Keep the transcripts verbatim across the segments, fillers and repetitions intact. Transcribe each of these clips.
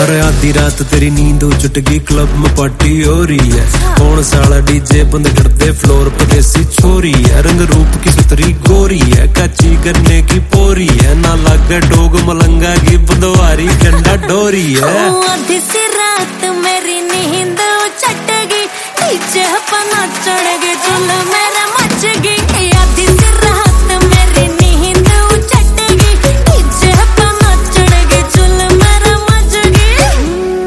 अरे आधी रात तेरी नींद उचट गई, क्लब में पार्टी हो रही है, कौन साला डीजे बंद कर दे, फ्लोर पे देसी छोरी है, रंग रूप की सुतरी गोरी है, कच्ची गन्ने की पोरी है, ना लागे डोग मलंगा की बंदवारी गंडा डोरी है। आधी सी रात मेरी नींद उचट गई, डीजे पे नाचण गे चुल मेरा मच गई। आधी सी रात मेरी नींद उचट गई, डीजे पे नाचण गे चुल मेरा मच गई।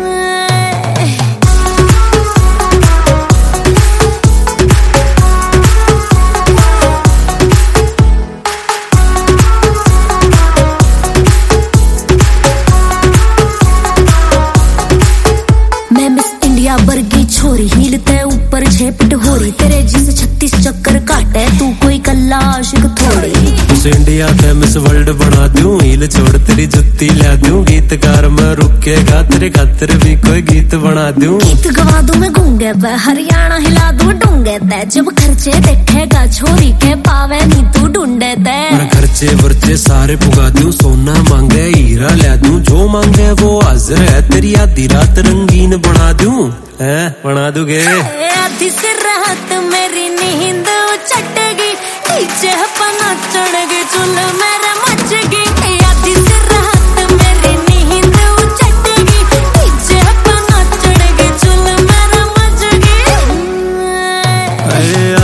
मैं मिस इंडिया वर्गी छोरी, हीलते ऊपर झेपट हो रही, तेरे जिसे छत्तीस चक्कर काटे तू कोई कल्ला आशिक थोड़ी। मिस इंडिया ते मिस वर्ल्ड बना दूं, हील छोड़ तेरी जुत्ती ला दूं, गीतकार में रुकेगा तेरे खातिर भी कोई गीत बना दूं। गीत गवा दूं मैं गूंगे पे, हरियाणा हिला दूं डूंगे ते, जब खर्चे देखेगा छोरी के पावे नी तू ढूंढे ते। खर्चे वर्चे सारे पुगा दूं, सोना मांगे हीरा ला दूं, जो मांगे वो हाजिर है, तेरी आधी रात रंगीन बना दूं, है बना दूंगे। आधी सी रात मेरी नींद उचट गई, डीजे पे नाचण गे चुल मेरा मच गई। आधी सी रात मेरी नींद उचट गई, डीजे पे नाचण गे चुल मेरा मच गई।